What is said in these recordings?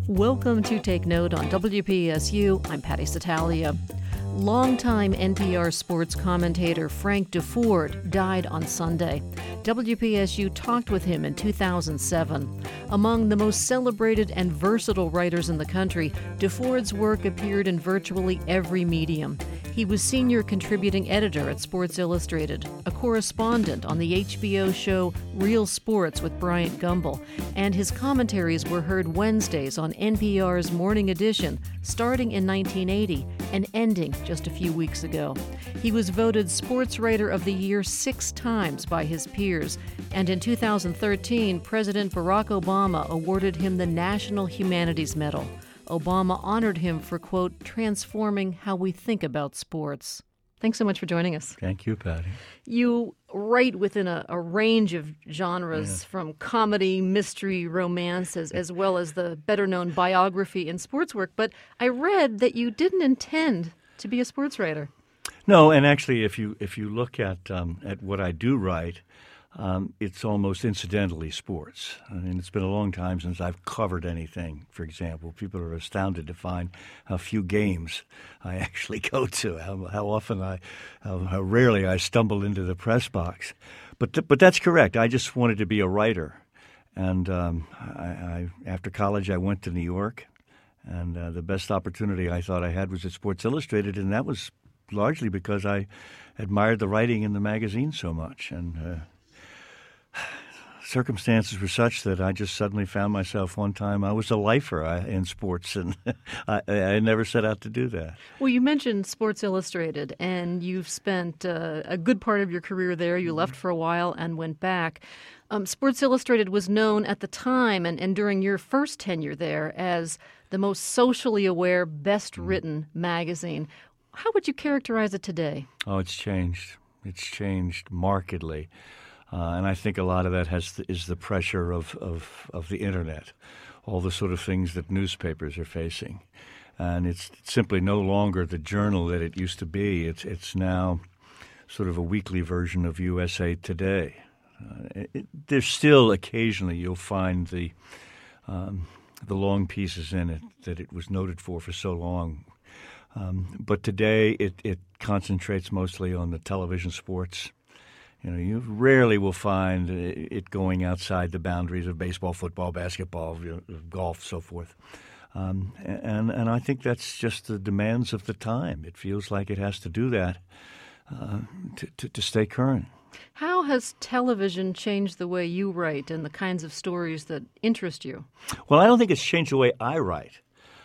Welcome to Take Note on WPSU. I'm Patty Satalia. Longtime NPR sports commentator Frank Deford died on Sunday. WPSU talked with him in 2007. Among the most celebrated and versatile writers in the country, Deford's work appeared in virtually every medium. He was senior contributing editor at Sports Illustrated, a correspondent on the HBO show Real Sports with Bryant Gumbel, and his commentaries were heard Wednesdays on NPR's Morning Edition, starting in 1980 and ending just a few weeks ago. He was voted Sports Writer of the Year 6 times by his peers, and in 2013, President Barack Obama awarded him the National Humanities Medal. Obama honored him for, quote, transforming how we think about sports. Thanks so much for joining us. Thank you, Patty. You write within a range of genres, from comedy, mystery, romance, as well as the better-known biography and sports work. But I read that you didn't intend to be a sports writer. No, and actually, if you look at what I do write, it's almost incidentally sports. I mean, it's been a long time since I've covered anything. For example, people are astounded to find how few games I actually go to, how rarely I stumble into the press box. But that's correct. I just wanted to be a writer, and I after college I went to New York, and the best opportunity I thought I had was at Sports Illustrated, and that was largely because I admired the writing in the magazine so much, and circumstances were such that I just suddenly found myself one time I was a lifer in sports, and I never set out to do that. Well, you mentioned Sports Illustrated, and you've spent a good part of your career there. You left for a while and went back. Sports Illustrated was known at the time and during your first tenure there as the most socially aware, best-written magazine. How would you characterize it today? Oh, it's changed. It's changed markedly. And I think a lot of that is the pressure of the Internet, all the sort of things that newspapers are facing. And it's simply no longer the journal that it used to be. It's now sort of a weekly version of USA Today. There's still occasionally you'll find the long pieces in it that it was noted for so long. But today it concentrates mostly on the television sports. You know, you rarely will find it going outside the boundaries of baseball, football, basketball, golf, so forth. And I think that's just the demands of the time. It feels like it has to do that to stay current. How has television changed the way you write and the kinds of stories that interest you? Well, I don't think it's changed the way I write.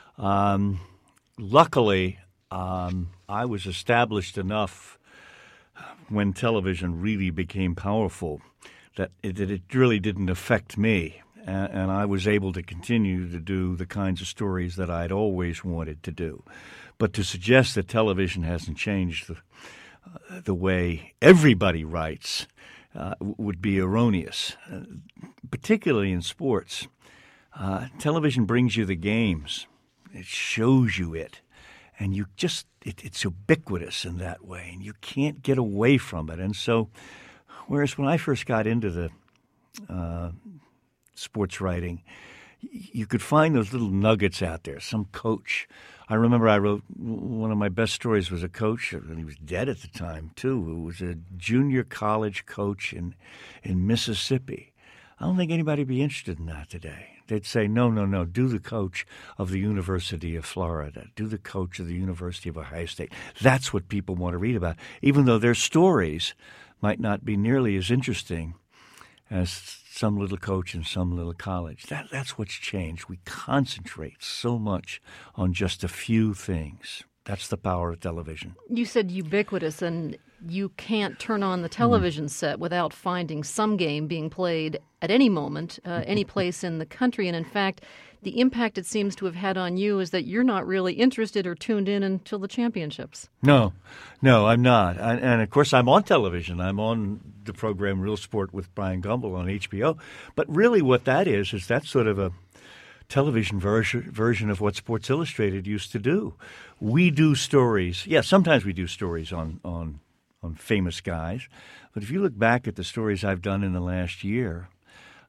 Luckily, I was established enough when television really became powerful that it really didn't affect me. And I was able to continue to do the kinds of stories that I'd always wanted to do. But to suggest that television hasn't changed the way everybody writes would be erroneous, particularly in sports. Television brings you the games. It shows you it. And you just it's ubiquitous in that way, and you can't get away from it. And so, whereas when I first got into the sports writing, you could find those little nuggets out there. Some coach. I remember I wrote one of my best stories was a coach, and he was dead at the time too, who was a junior college coach in Mississippi. I don't think anybody would be interested in that today. They'd say, no, do the coach of the University of Florida. Do the coach of the University of Ohio State. That's what people want to read about, even though their stories might not be nearly as interesting as some little coach in some little college. That's what's changed. We concentrate so much on just a few things. That's the power of television. You said ubiquitous, and you can't turn on the television set without finding some game being played at any moment, any place in the country. And in fact, the impact it seems to have had on you is that you're not really interested or tuned in until the championships. No, I'm not. And of course, I'm on television. I'm on the program Real Sport with Bryant Gumbel on HBO. But really what that is that's sort of a television version of what Sports Illustrated used to do. We do stories. Yeah, sometimes we do stories on famous guys. But if you look back at the stories I've done in the last year,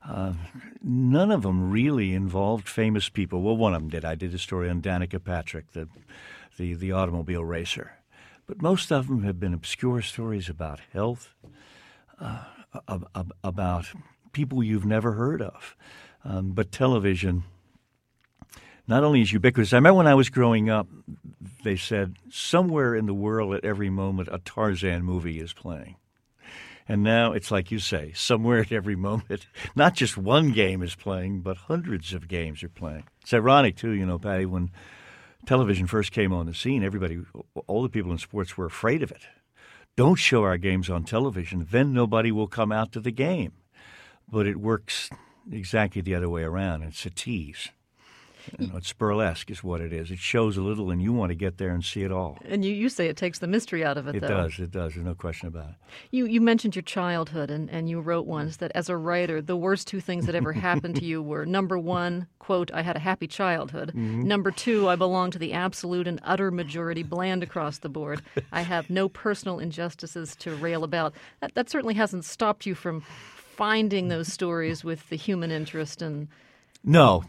none of them really involved famous people. Well, one of them did. I did a story on Danica Patrick, the automobile racer. But most of them have been obscure stories about health, about people you've never heard of. But television not only is ubiquitous. I remember when I was growing up, they said somewhere in the world at every moment a Tarzan movie is playing. And now it's like you say, somewhere at every moment, not just one game is playing, but hundreds of games are playing. It's ironic, too, Patty, when television first came on the scene, all the people in sports were afraid of it. Don't show our games on television, then nobody will come out to the game. But it works exactly the other way around. It's a tease. It's burlesque is what it is. It shows a little, and you want to get there and see it all. And you say it takes the mystery out of it, though. It does. There's no question about it. You mentioned your childhood, and you wrote once that as a writer, the worst two things that ever happened to you were, number one, quote, I had a happy childhood. Mm-hmm. Number two, I belong to the absolute and utter majority, bland across the board. I have no personal injustices to rail about. That certainly hasn't stopped you from finding those stories with the human interest and... No.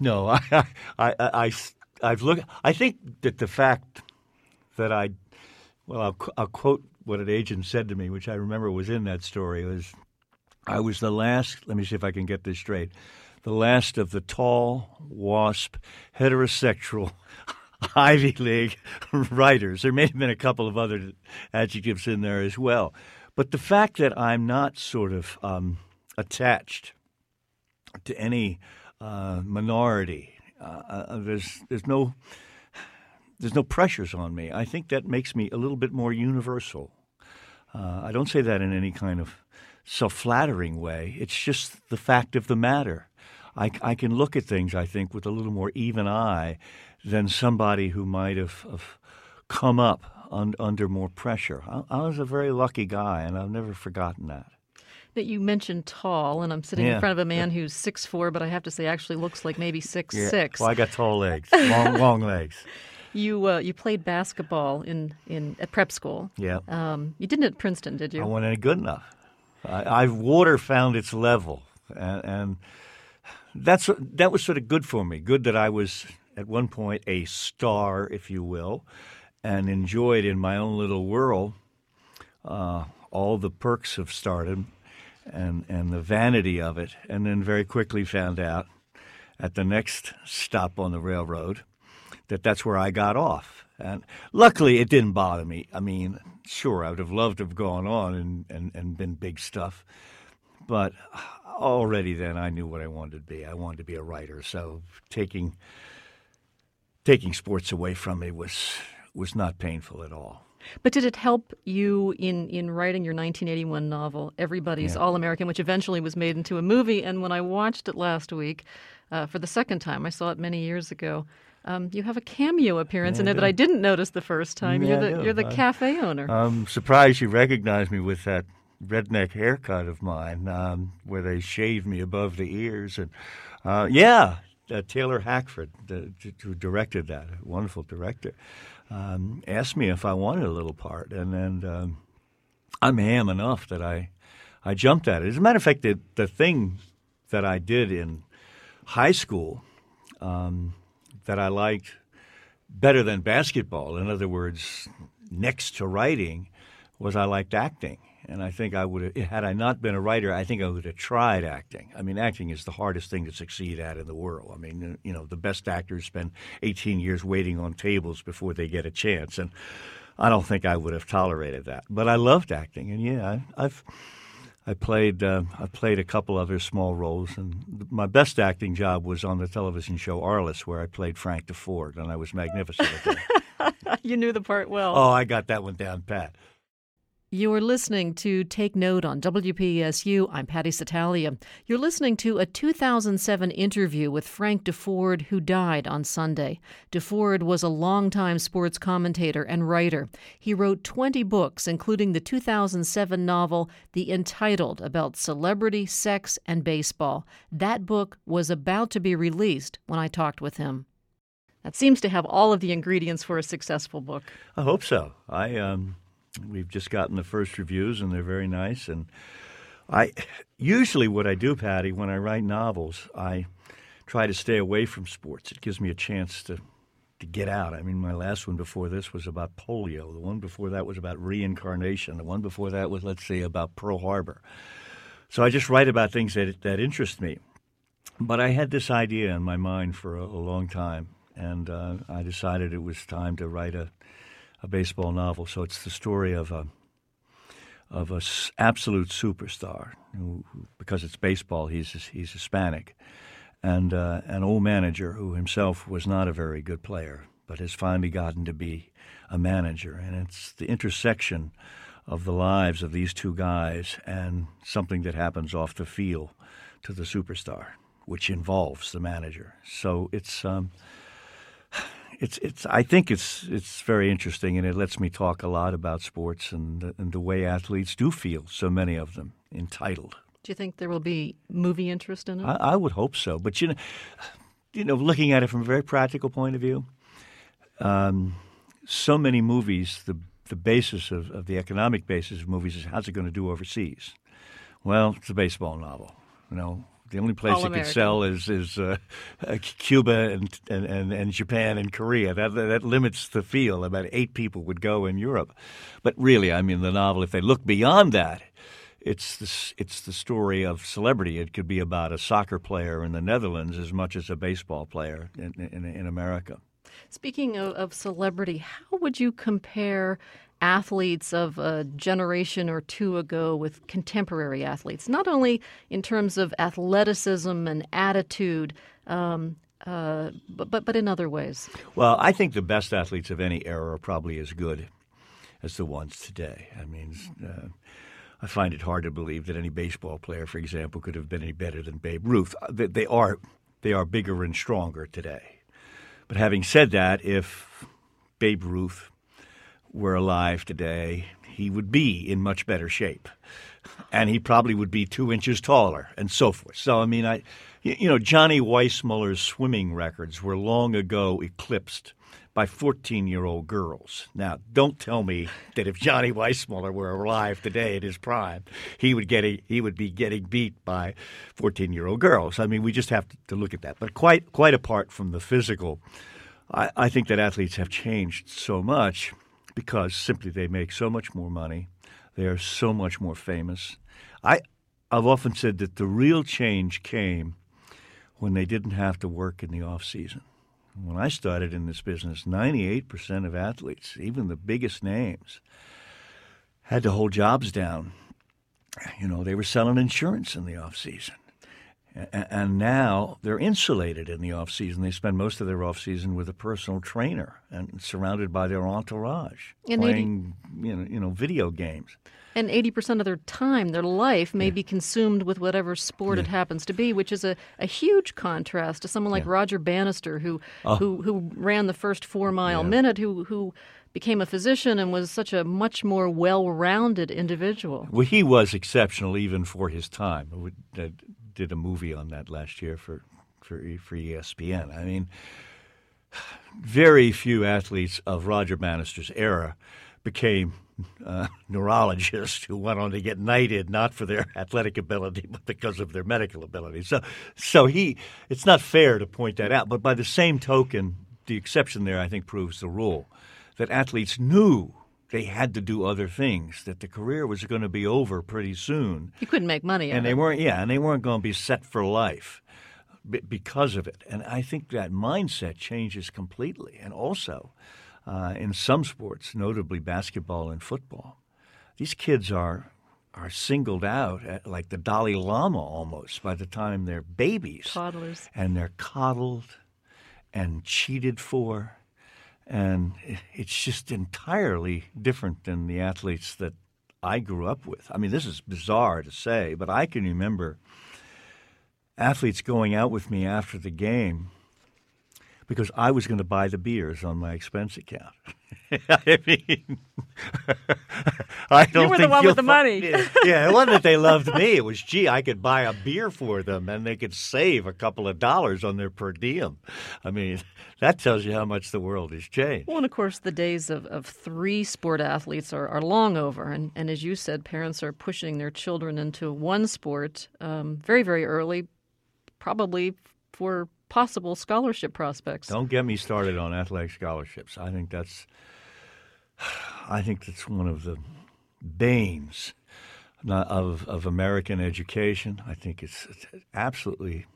I've looked. I think that the fact that I'll quote what an agent said to me, which I remember was in that story, was I was the last. Let me see if I can get this straight. The last of the tall, wasp, heterosexual, Ivy League writers. There may have been a couple of other adjectives in there as well, but the fact that I'm not sort of attached to any minority. There's no pressures on me. I think that makes me a little bit more universal. I don't say that in any kind of self-flattering way. It's just the fact of the matter. I can look at things, I think, with a little more even eye than somebody who might have come up under more pressure. I was a very lucky guy, and I've never forgotten that. That you mentioned tall, and I'm sitting in front of a man who's 6'4", but I have to say actually looks like maybe 6'6". Yeah. Well, I got tall legs, long legs. You played basketball at prep school. Yeah. You didn't at Princeton, did you? I wasn't good enough. Water found its level, and that was sort of good for me. Good that I was at one point a star, if you will, and enjoyed in my own little world all the perks of stardom. And the vanity of it, and then very quickly found out at the next stop on the railroad that that's where I got off. And luckily, it didn't bother me. I mean, sure, I would have loved to have gone on and been big stuff, but already then I knew what I wanted to be. I wanted to be a writer, so taking sports away from me was not painful at all. But did it help you in writing your 1981 novel, Everybody's All-American, which eventually was made into a movie? And when I watched it last week for the second time, I saw it many years ago, you have a cameo appearance in there that I didn't notice the first time. You're the cafe owner. I'm surprised you recognized me with that redneck haircut of mine where they shaved me above the ears. And Taylor Hackford, who directed that, a wonderful director, asked me if I wanted a little part, and I'm ham enough that I jumped at it. As a matter of fact, the thing that I did in high school that I liked better than basketball, in other words, next to writing, was I liked acting. And I think I would have, had I not been a writer, I think I would have tried acting. I mean, acting is the hardest thing to succeed at in the world. I mean, the best actors spend 18 years waiting on tables before they get a chance. And I don't think I would have tolerated that. But I loved acting. And I played a couple other small roles. And my best acting job was on the television show Arliss, where I played Frank DeFord. And I was magnificent at that. You knew the part well. Oh, I got that one down pat. You're listening to Take Note on WPSU. I'm Patty Satalia. You're listening to a 2007 interview with Frank DeFord, who died on Sunday. DeFord was a longtime sports commentator and writer. He wrote 20 books, including the 2007 novel The Entitled, about celebrity, sex, and baseball. That book was about to be released when I talked with him. That seems to have all of the ingredients for a successful book. I hope so. We've just gotten the first reviews, and they're very nice. And I usually what I do, Patty, when I write novels, I try to stay away from sports. It gives me a chance to get out. I mean, my last one before this was about polio. The one before that was about reincarnation. The one before that was, let's say, about Pearl Harbor. So I just write about things that interest me. But I had this idea in my mind for a long time, and I decided it was time to write a baseball novel. So it's the story of a absolute superstar who, because it's baseball, he's Hispanic, and an old manager who himself was not a very good player, but has finally gotten to be a manager. And it's the intersection of the lives of these two guys and something that happens off the field to the superstar, which involves the manager. So it's I think it's very interesting, and it lets me talk a lot about sports and the way athletes do feel, so many of them, entitled. Do you think there will be movie interest in it? I would hope so. But, you know, looking at it from a very practical point of view, so many movies, the basis of the economic basis of movies is how's it going to do overseas? Well, it's a baseball novel, you know. The only place it could sell is Cuba and Japan and Korea. That limits the field. About 8 people would go in Europe. But really, I mean, the novel, if they look beyond that, it's the story of celebrity. It could be about a soccer player in the Netherlands as much as a baseball player in America. Speaking of celebrity, how would you compare athletes of a generation or two ago with contemporary athletes, not only in terms of athleticism and attitude, but in other ways? Well, I think the best athletes of any era are probably as good as the ones today. I mean, I find it hard to believe that any baseball player, for example, could have been any better than Babe Ruth. They are bigger and stronger today. But having said that, if Babe Ruth were alive today, he would be in much better shape, and he probably would be 2 inches taller, and so forth. So, I mean, Johnny Weissmuller's swimming records were long ago eclipsed by 14-year-old girls. Now, don't tell me that if Johnny Weissmuller were alive today at his prime, he would be getting beat by 14-year-old girls. I mean, we just have to look at that. But quite apart from the physical, I think that athletes have changed so much because simply they make so much more money. They are so much more famous. I've often said that the real change came when they didn't have to work in the off season. When I started in this business, 98% of athletes, even the biggest names, had to hold jobs down. You know, they were selling insurance in the off season. And now they're insulated in the off season. They spend most of their off season with a personal trainer and surrounded by their entourage, and playing video games. And 80% of their time, their life, may be consumed with whatever sport it happens to be, which is a huge contrast to someone like Roger Bannister, who ran the first 4-mile minute, who became a physician and was such a much more well-rounded individual. Well, he was exceptional even for his time. I did a movie on that last year for ESPN. I mean, very few athletes of Roger Bannister's era became neurologists who went on to get knighted not for their athletic ability but because of their medical ability. So it's not fair to point that out. But by the same token, the exception there I think proves the rule that athletes knew they had to do other things, that the career was going to be over pretty soon. You couldn't make money out of it. And they weren't going to be set for life because of it. And I think that mindset changes completely. And also, in some sports, notably basketball and football, these kids are singled out like the Dalai Lama almost by the time they're babies. Toddlers. And they're coddled and cheated for. And it's just entirely different than the athletes that I grew up with. I mean, this is bizarre to say, but I can remember athletes going out with me after the game because I was going to buy the beers on my expense account. I mean, I don't You were the think one you'll with the money. Yeah, it wasn't that they loved me. It was, gee, I could buy a beer for them, and they could save a couple of dollars on their per diem. I mean, that tells you how much the world has changed. Well, and of course, the days of three sport athletes are long over. And as you said, parents are pushing their children into one sport very, very early, probably for possible scholarship prospects. Don't get me started on athletic scholarships. I think that's one of the banes of American education. I think it's absolutely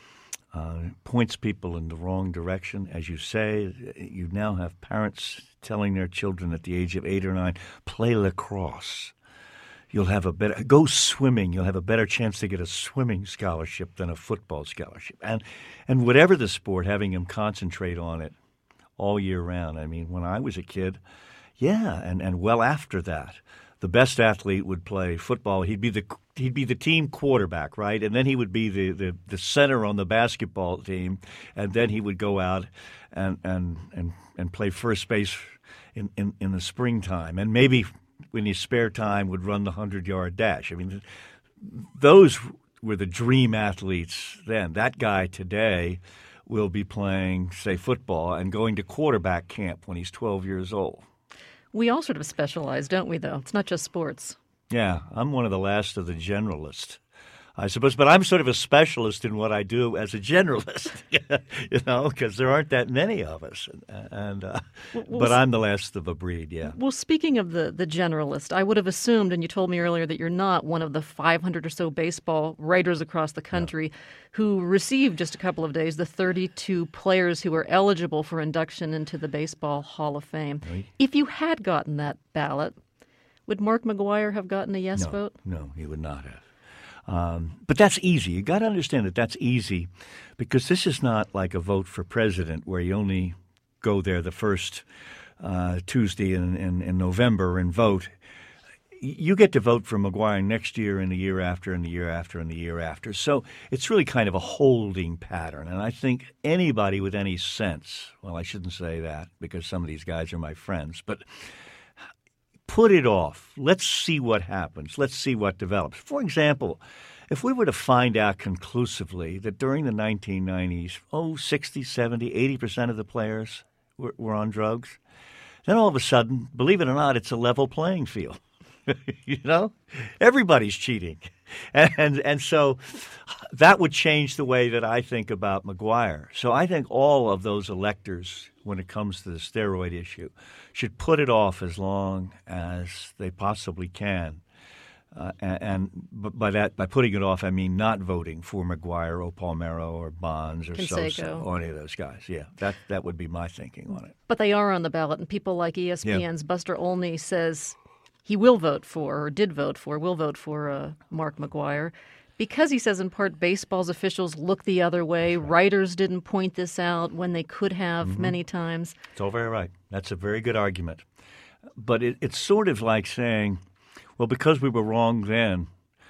points people in the wrong direction. As you say, you now have parents telling their children at the age of 8 or 9, play lacrosse. Go swimming. You'll have a better chance to get a swimming scholarship than a football scholarship. And whatever the sport, having them concentrate on it all year round. I mean, when I was a kid, yeah, and well after that, the best athlete would play football. He'd be the team quarterback, right? And then he would be the center on the basketball team, and then he would go out and play first base in the springtime, and maybe in his spare time would run the 100-yard dash. I mean, those were the dream athletes then. That guy today will be playing, say, football and going to quarterback camp when he's 12 years old. We all sort of specialize, don't we, though? It's not just sports. Yeah, I'm one of the last of the generalists, I suppose. But I'm sort of a specialist in what I do as a generalist, because there aren't that many of us. But I'm the last of a breed, yeah. Well, speaking of the generalist, I would have assumed, and you told me earlier, that you're not one of the 500 or so baseball writers across the country who received just a couple of days the 32 players who were eligible for induction into the Baseball Hall of Fame. Right. If you had gotten that ballot, would Mark McGwire have gotten a yes vote? No, he would not have. But that's easy. You got to understand that that's easy because this is not like a vote for president where you only go there the first Tuesday in November and vote. You get to vote for McGwire next year and the year after and the year after and the year after. So it's really kind of a holding pattern. And I think anybody with any sense, well, I shouldn't say that because some of these guys are my friends, but put it off. Let's see what happens. Let's see what develops. For example, if we were to find out conclusively that during the 1990s, 60, 70, 80% of the players were on drugs, then all of a sudden, believe it or not, it's a level playing field. Everybody's cheating. And so that would change the way that I think about McGwire. So I think all of those electors, when it comes to the steroid issue, should put it off as long as they possibly can. And by putting it off, I mean not voting for McGwire or Palmeiro or Bonds or Sosa or any of those guys. Yeah, that would be my thinking on it. But they are on the ballot, and people like ESPN's Buster Olney says he will vote for, or will vote for Mark McGwire because he says in part baseball's officials look the other way. Right. Writers didn't point this out when they could have many times. It's all very right. That's a very good argument. But it's sort of like saying, well, because we were wrong then,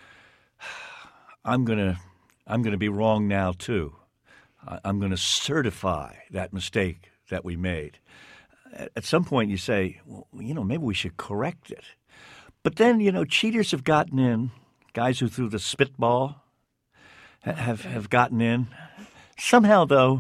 I'm gonna be wrong now too. I'm going to certify that mistake that we made. At some point you say, well, maybe we should correct it. But then, cheaters have gotten in. Guys who threw the spitball have gotten in. Somehow, though,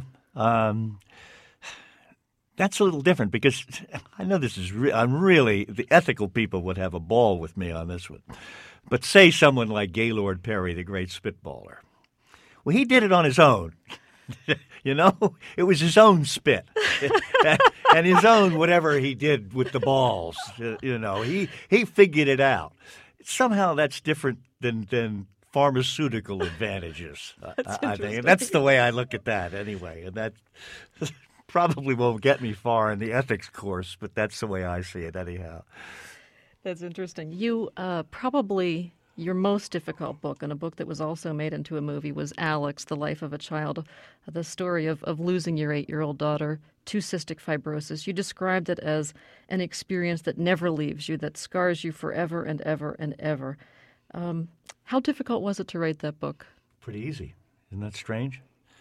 that's a little different because I know this is the ethical people would have a ball with me on this one. But say someone like Gaylord Perry, the great spitballer. Well, he did it on his own. It was his own spit and his own whatever he did with the balls. He figured it out. Somehow that's different than pharmaceutical advantages. I think, and that's the way I look at that anyway. And that probably won't get me far in the ethics course, but that's the way I see it anyhow. That's interesting. You probably. Your most difficult book, and a book that was also made into a movie, was Alex, The Life of a Child, the story of losing your 8-year-old daughter to cystic fibrosis. You described it as an experience that never leaves you, that scars you forever and ever and ever. How difficult was it to write that book? Pretty easy. Isn't that strange?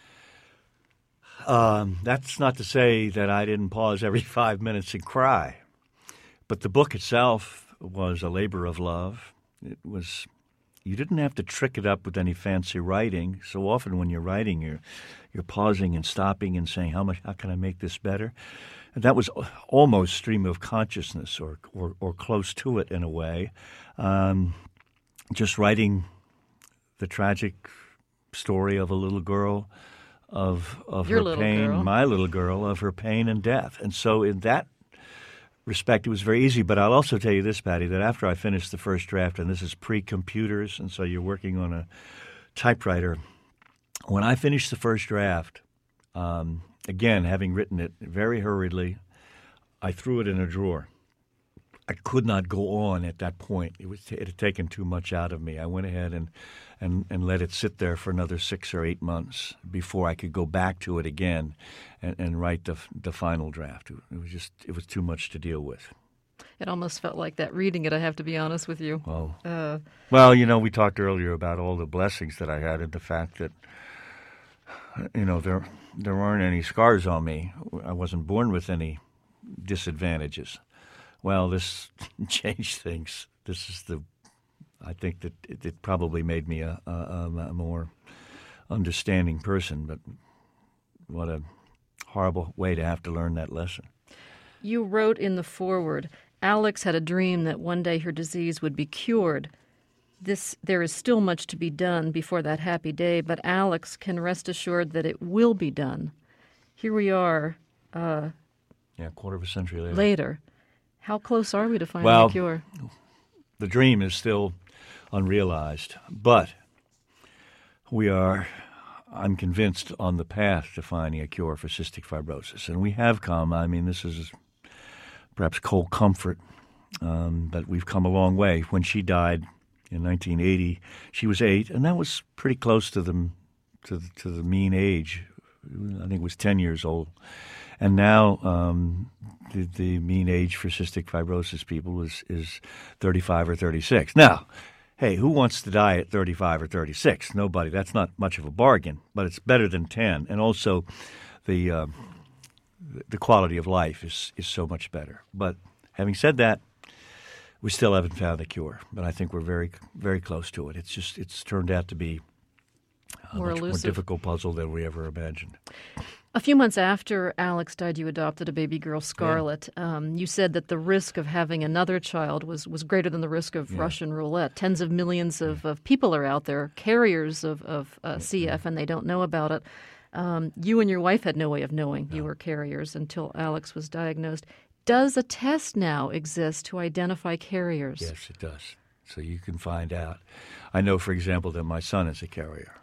That's not to say that I didn't pause every 5 minutes and cry. But the book itself, was a labor of love. It was. You didn't have to trick it up with any fancy writing. So often when you're writing, you're pausing and stopping and saying, how can I make this better? And that was almost stream of consciousness or close to it in a way. Just writing the tragic story of a little girl, of Your her pain, girl. my little girl, of her pain and death. And so in that respect, it was very easy. But I'll also tell you this, Patty, that after I finished the first draft, and this is pre-computers, and so you're working on a typewriter, when I finished the first draft, again, having written it very hurriedly, I threw it in a drawer. I could not go on at that point. It had taken too much out of me. I went ahead and let it sit there for another 6 or 8 months before I could go back to it again and write the final draft. It was too much to deal with. It almost felt like that reading it, I have to be honest with you. Well, we talked earlier about all the blessings that I had and the fact that, there aren't any scars on me. I wasn't born with any disadvantages. Well, this changed things. I think that it probably made me a more understanding person, but what a horrible way to have to learn that lesson. You wrote in the foreword, Alex had a dream that one day her disease would be cured. There is still much to be done before that happy day, but Alex can rest assured that it will be done. Here we are. A quarter of a century later. How close are we to finding a cure? The dream is still unrealized, but I'm convinced, on the path to finding a cure for cystic fibrosis. And we have come. I mean, this is perhaps cold comfort, but we've come a long way. When she died in 1980, she was 8, and that was pretty close to the mean age. I think it was 10 years old. And now the mean age for cystic fibrosis people is 35 or 36. Now, hey, who wants to die at 35 or 36? Nobody. That's not much of a bargain, but it's better than 10. And also the quality of life is so much better. But having said that, we still haven't found a cure. But I think we're very, very close to it. It's turned out to be a much more difficult puzzle than we ever imagined. A few months after Alex died, you adopted a baby girl, Scarlett. Yeah. You said that the risk of having another child was greater than the risk of Russian roulette. Tens of millions of people are out there, carriers of CF, and they don't know about it. You and your wife had no way of knowing you were carriers until Alex was diagnosed. Does a test now exist to identify carriers? Yes, it does. So you can find out. I know, for example, that my son is a carrier.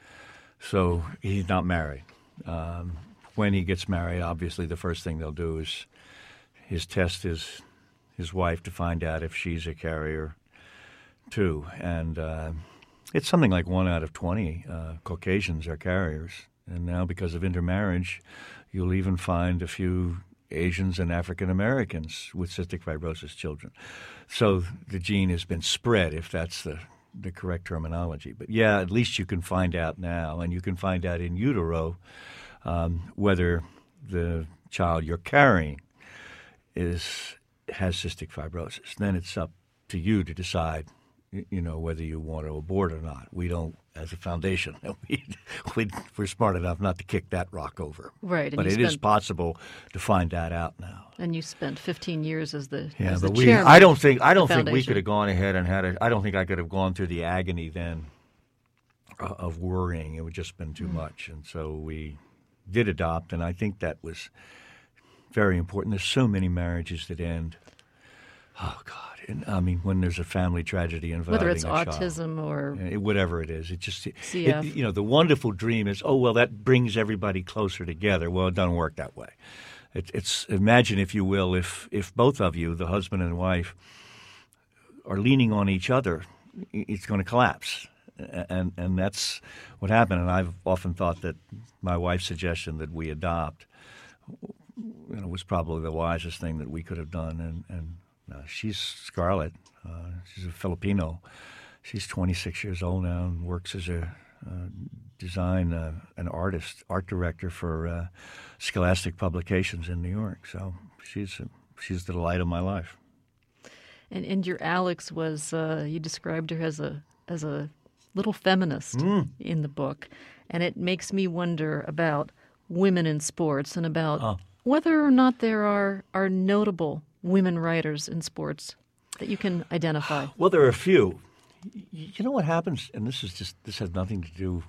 So he's not married. When he gets married, obviously the first thing they'll do is test his wife to find out if she's a carrier too. And it's something like 1 out of 20 Caucasians are carriers. And now because of intermarriage, you'll even find a few Asians and African Americans with cystic fibrosis children. So the gene has been spread, if that's the correct terminology. But yeah, at least you can find out now, and you can find out in utero whether the child you're carrying has cystic fibrosis. Then it's up to you to decide, whether you want to abort or not. We don't, as a foundation, we're smart enough not to kick that rock over. Right. But it is possible to find that out now. And you spent 15 years as the but chairman. I don't think we could have gone ahead and had it. I don't think I could have gone through the agony then of worrying. It would just been too much. And so we did adopt, and I think that was very important. There's so many marriages that end. Oh, God. And, I mean, when there's a family tragedy involving whether it's a autism child, or whatever it is, CF. The wonderful dream is, that brings everybody closer together. Well, it doesn't work that way. It's imagine, if you will, if both of you, the husband and wife, are leaning on each other, it's going to collapse. And that's what happened. And I've often thought that my wife's suggestion that we adopt was probably the wisest thing that we could have done. And she's Scarlett. She's a Filipino. She's 26 years old now and works as an art director for Scholastic Publications in New York. So she's the light of my life. And your Alex was you described her as a little feminist in the book, and it makes me wonder about women in sports and about whether or not there are notable women writers in sports that you can identify. Well, there are a few. You know what happens, and this has nothing to do.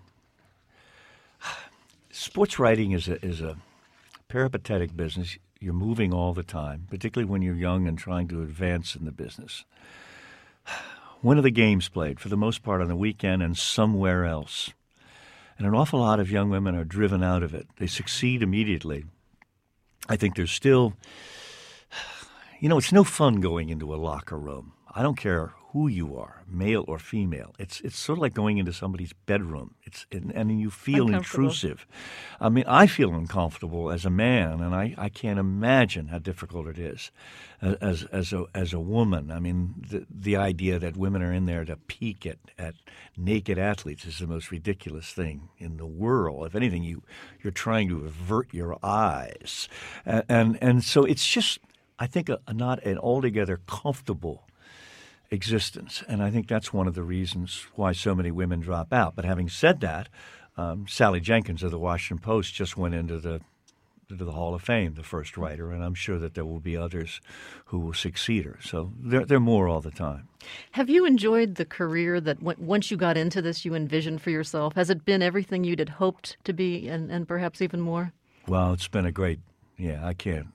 Sports writing is a peripatetic business. You're moving all the time, particularly when you're young and trying to advance in the business. When are the games played? For the most part on the weekend and somewhere else. And an awful lot of young women are driven out of it. They succeed immediately. I think there's still, it's no fun going into a locker room. I don't care who you are, male or female. It's sort of like going into somebody's bedroom. And you feel intrusive. I mean, I feel uncomfortable as a man, and I can't imagine how difficult it is as a woman. I mean, the idea that women are in there to peek at naked athletes is the most ridiculous thing in the world. If anything, you're trying to avert your eyes, and so it's just, I think, not an altogether comfortable existence. And I think that's one of the reasons why so many women drop out. But having said that, Sally Jenkins of the Washington Post just went into the Hall of Fame, the first writer, and I'm sure that there will be others who will succeed her. So there are more all the time. Have you enjoyed the career that once you got into this you envisioned for yourself? Has it been everything you'd had hoped to be and perhaps even more? Well, it's been I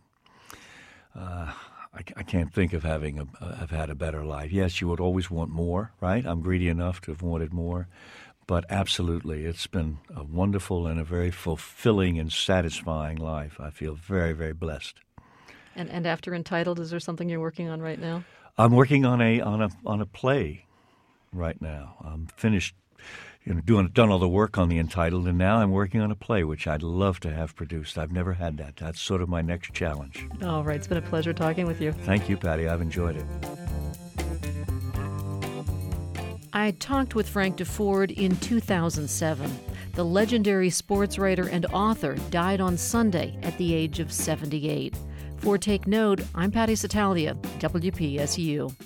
can't think of have had a better life. Yes, you would always want more, right? I'm greedy enough to have wanted more. But absolutely, it's been a wonderful and a very fulfilling and satisfying life. I feel very, very blessed. And after Entitled, is there something you're working on right now? I'm working on a play right now. I'm finished done all the work on the Entitled, and now I'm working on a play, which I'd love to have produced. I've never had that. That's sort of my next challenge. All right. It's been a pleasure talking with you. Thank you, Patty. I've enjoyed it. I talked with Frank Deford in 2007. The legendary sports writer and author died on Sunday at the age of 78. For Take Note, I'm Patty Satalia, WPSU.